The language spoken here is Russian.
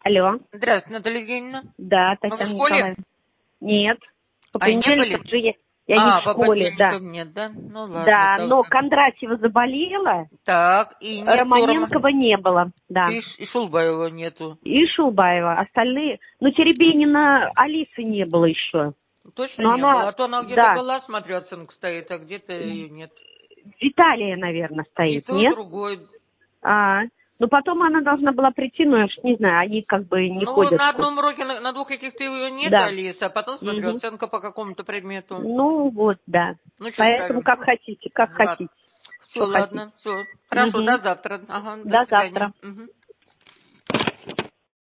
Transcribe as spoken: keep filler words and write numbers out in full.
Алло. Здравствуйте, Наталья Евгеньевна. Да, Вы в Татьяна школе? Николаевна. Нет. По А, не были? понедельникам же я, я не А, в по школе, да. понедельникам нет, да? Ну ладно, Да, но тогда. Кондратьева заболела, Так, и нету Рома... Романенкова не было, да. И, Ш- и Шулбаева нету. И Шулбаева. Остальные... Ну, Теребенина Алисы не было еще. Точно Но не было? она, А то она где-то да, была, смотрю, оценка стоит, а где-то ее нет. Виталия, наверное, И стоит, то, и нет? другое. А, ну, потом она должна была прийти, но я ж не знаю, они как бы не Ну, ходят. на одном уроке, на, на двух каких-то ее нет, Да. Алиса, а потом смотрю, Мгм. оценка по какому-то предмету. Ну, вот, да. Ну, что Поэтому ставим? как хотите, как Ладно. хотите, Все, что хотите. ладно, все. Хорошо, Угу. до завтра. Ага, до До свидания. завтра. Мгм.